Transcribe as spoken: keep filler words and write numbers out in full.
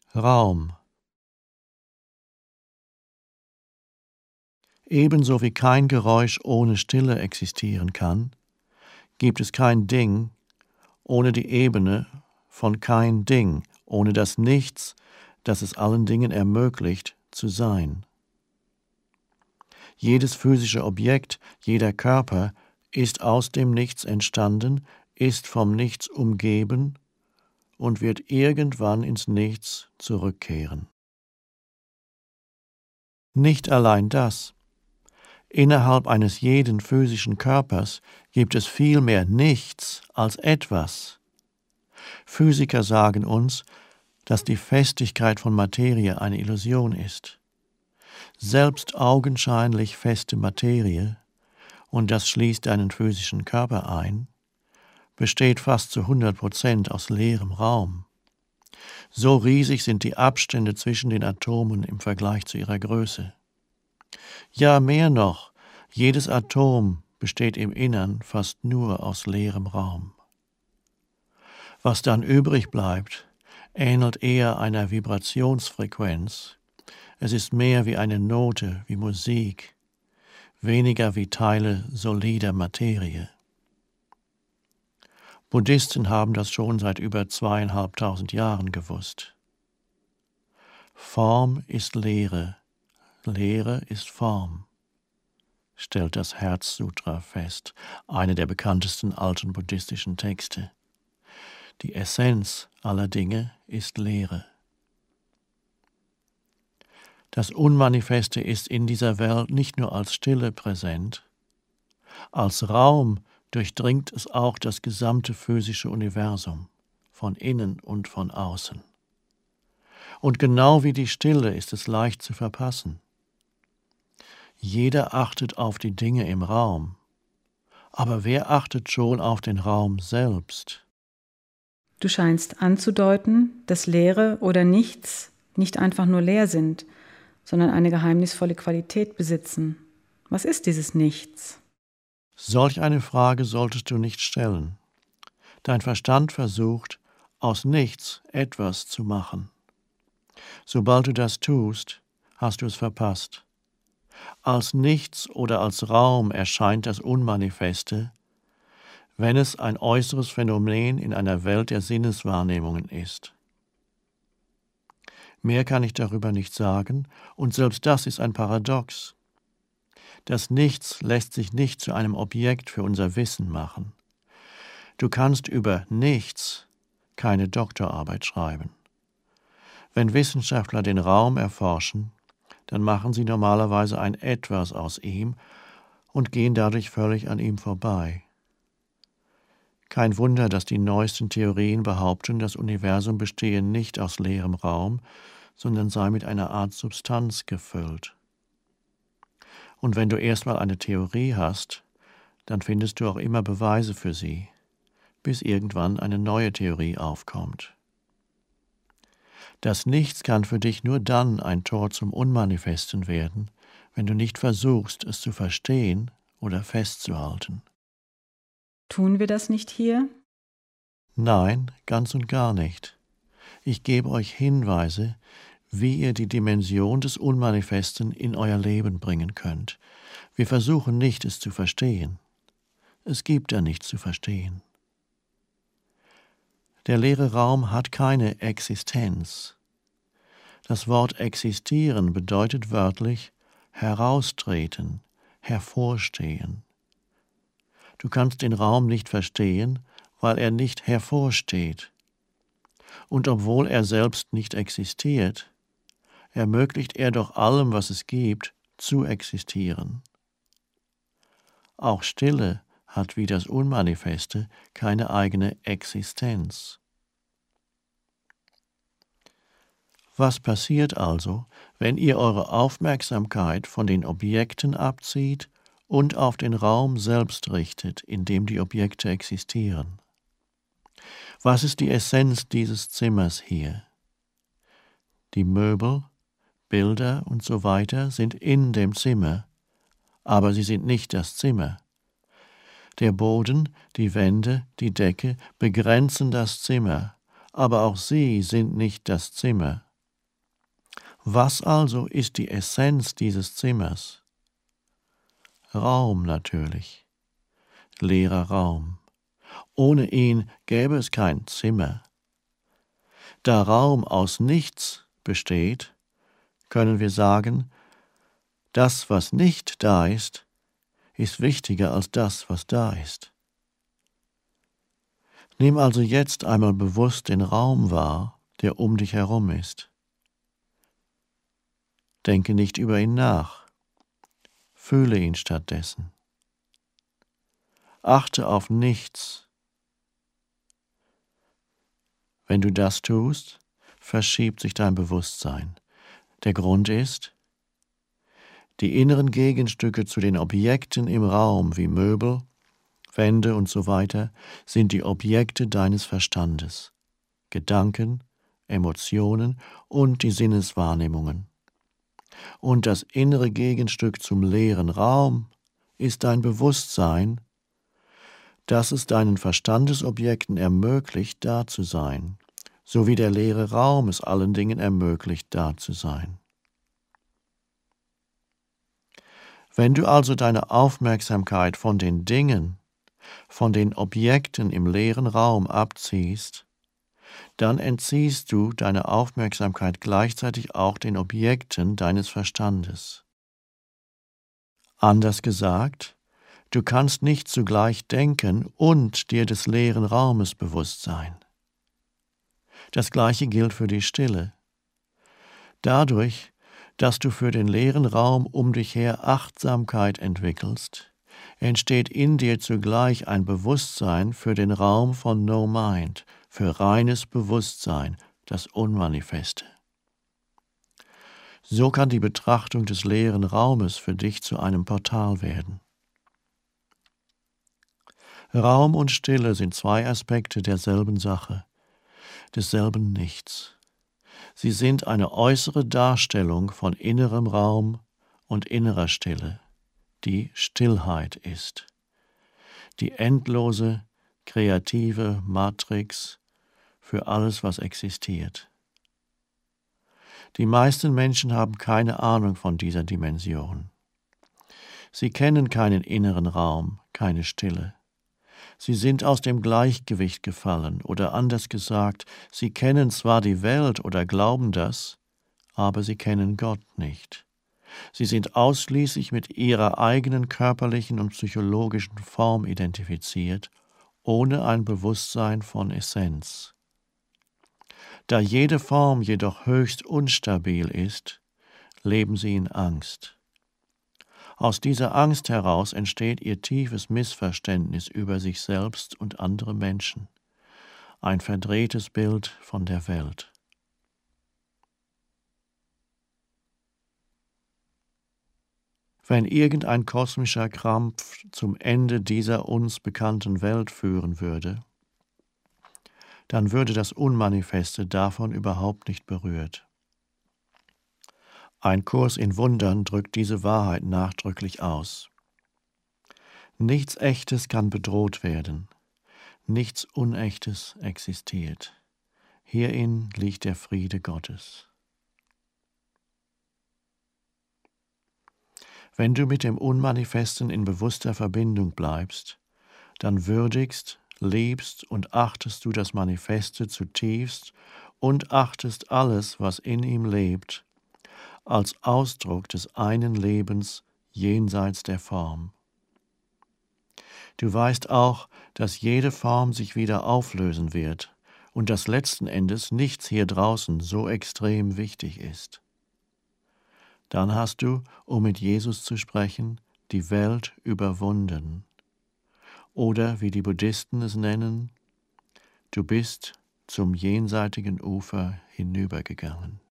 Raum. Ebenso wie kein Geräusch ohne Stille existieren kann, gibt es kein Ding ohne die Ebene von kein Ding, ohne das Nichts, das es allen Dingen ermöglicht, zu sein. Jedes physische Objekt, jeder Körper ist aus dem Nichts entstanden, ist vom Nichts umgeben und wird irgendwann ins Nichts zurückkehren. Nicht allein das. Innerhalb eines jeden physischen Körpers gibt es viel mehr Nichts als etwas. Physiker sagen uns, dass die Festigkeit von Materie eine Illusion ist. Selbst augenscheinlich feste Materie, und das schließt einen physischen Körper ein, besteht fast zu hundert Prozent aus leerem Raum. So riesig sind die Abstände zwischen den Atomen im Vergleich zu ihrer Größe. Ja, mehr noch, jedes Atom besteht im Innern fast nur aus leerem Raum. Was dann übrig bleibt, ähnelt eher einer Vibrationsfrequenz. Es ist mehr wie eine Note, wie Musik, weniger wie Teile solider Materie. Buddhisten haben das schon seit über zweieinhalbtausend Jahren gewusst. Form ist Leere, Leere ist Form, stellt das Herzsutra fest, eine der bekanntesten alten buddhistischen Texte. Die Essenz aller Dinge ist Leere. Das Unmanifeste ist in dieser Welt nicht nur als Stille präsent, als Raum durchdringt es auch das gesamte physische Universum, von innen und von außen. Und genau wie die Stille ist es leicht zu verpassen. Jeder achtet auf die Dinge im Raum, aber wer achtet schon auf den Raum selbst? Du scheinst anzudeuten, dass Leere oder Nichts nicht einfach nur leer sind, sondern eine geheimnisvolle Qualität besitzen. Was ist dieses Nichts? Solch eine Frage solltest du nicht stellen. Dein Verstand versucht, aus nichts etwas zu machen. Sobald du das tust, hast du es verpasst. Als Nichts oder als Raum erscheint das Unmanifeste, wenn es ein äußeres Phänomen in einer Welt der Sinneswahrnehmungen ist. Mehr kann ich darüber nicht sagen, und selbst das ist ein Paradox. Das Nichts lässt sich nicht zu einem Objekt für unser Wissen machen. Du kannst über Nichts keine Doktorarbeit schreiben. Wenn Wissenschaftler den Raum erforschen, dann machen sie normalerweise ein Etwas aus ihm und gehen dadurch völlig an ihm vorbei. Kein Wunder, dass die neuesten Theorien behaupten, das Universum bestehe nicht aus leerem Raum, sondern sei mit einer Art Substanz gefüllt. Und wenn du erstmal eine Theorie hast, dann findest du auch immer Beweise für sie, bis irgendwann eine neue Theorie aufkommt. Das Nichts kann für dich nur dann ein Tor zum Unmanifesten werden, wenn du nicht versuchst, es zu verstehen oder festzuhalten. Tun wir das nicht hier? Nein, ganz und gar nicht. Ich gebe euch Hinweise, wie ihr die Dimension des Unmanifesten in euer Leben bringen könnt. Wir versuchen nicht, es zu verstehen. Es gibt da nichts zu verstehen. Der leere Raum hat keine Existenz. Das Wort existieren bedeutet wörtlich heraustreten, hervorstehen. Du kannst den Raum nicht verstehen, weil er nicht hervorsteht. Und obwohl er selbst nicht existiert, ermöglicht er doch allem, was es gibt, zu existieren. Auch Stille hat wie das Unmanifeste keine eigene Existenz. Was passiert also, wenn ihr eure Aufmerksamkeit von den Objekten abzieht und auf den Raum selbst richtet, in dem die Objekte existieren? Was ist die Essenz dieses Zimmers hier? Die Möbel, Bilder und so weiter sind in dem Zimmer, aber sie sind nicht das Zimmer. Der Boden, die Wände, die Decke begrenzen das Zimmer, aber auch sie sind nicht das Zimmer. Was also ist die Essenz dieses Zimmers? Raum natürlich, leerer Raum. Ohne ihn gäbe es kein Zimmer. Da Raum aus nichts besteht, können wir sagen, das, was nicht da ist, ist wichtiger als das, was da ist. Nimm also jetzt einmal bewusst den Raum wahr, der um dich herum ist. Denke nicht über ihn nach, fühle ihn stattdessen. Achte auf nichts. Wenn du das tust, verschiebt sich dein Bewusstsein. Der Grund ist, die inneren Gegenstücke zu den Objekten im Raum wie Möbel, Wände und so weiter sind die Objekte deines Verstandes, Gedanken, Emotionen und die Sinneswahrnehmungen. Und das innere Gegenstück zum leeren Raum ist dein Bewusstsein, das es deinen Verstandesobjekten ermöglicht, da zu sein, so wie der leere Raum es allen Dingen ermöglicht, da zu sein. Wenn du also deine Aufmerksamkeit von den Dingen, von den Objekten im leeren Raum abziehst, dann entziehst du deine Aufmerksamkeit gleichzeitig auch den Objekten deines Verstandes. Anders gesagt, du kannst nicht zugleich denken und dir des leeren Raumes bewusst sein. Das Gleiche gilt für die Stille. Dadurch, dass du für den leeren Raum um dich her Achtsamkeit entwickelst, entsteht in dir zugleich ein Bewusstsein für den Raum von No Mind, für reines Bewusstsein, das Unmanifeste. So kann die Betrachtung des leeren Raumes für dich zu einem Portal werden. Raum und Stille sind zwei Aspekte derselben Sache, desselben Nichts. Sie sind eine äußere Darstellung von innerem Raum und innerer Stille, die Stillheit ist. Die endlose, kreative Matrix für alles, was existiert. Die meisten Menschen haben keine Ahnung von dieser Dimension. Sie kennen keinen inneren Raum, keine Stille. Sie sind aus dem Gleichgewicht gefallen, oder anders gesagt, sie kennen zwar die Welt oder glauben das, aber sie kennen Gott nicht. Sie sind ausschließlich mit ihrer eigenen körperlichen und psychologischen Form identifiziert, ohne ein Bewusstsein von Essenz. Da jede Form jedoch höchst unstabil ist, leben sie in Angst. Aus dieser Angst heraus entsteht ihr tiefes Missverständnis über sich selbst und andere Menschen, ein verdrehtes Bild von der Welt. Wenn irgendein kosmischer Krampf zum Ende dieser uns bekannten Welt führen würde, dann würde das Unmanifeste davon überhaupt nicht berührt. Ein Kurs in Wundern drückt diese Wahrheit nachdrücklich aus. Nichts Echtes kann bedroht werden, nichts Unechtes existiert. Hierin liegt der Friede Gottes. Wenn du mit dem Unmanifesten in bewusster Verbindung bleibst, dann würdigst, liebst und achtest du das Manifeste zutiefst und achtest alles, was in ihm lebt, als Ausdruck des einen Lebens jenseits der Form. Du weißt auch, dass jede Form sich wieder auflösen wird und dass letzten Endes nichts hier draußen so extrem wichtig ist. Dann hast du, um mit Jesus zu sprechen, die Welt überwunden. Oder, wie die Buddhisten es nennen, du bist zum jenseitigen Ufer hinübergegangen.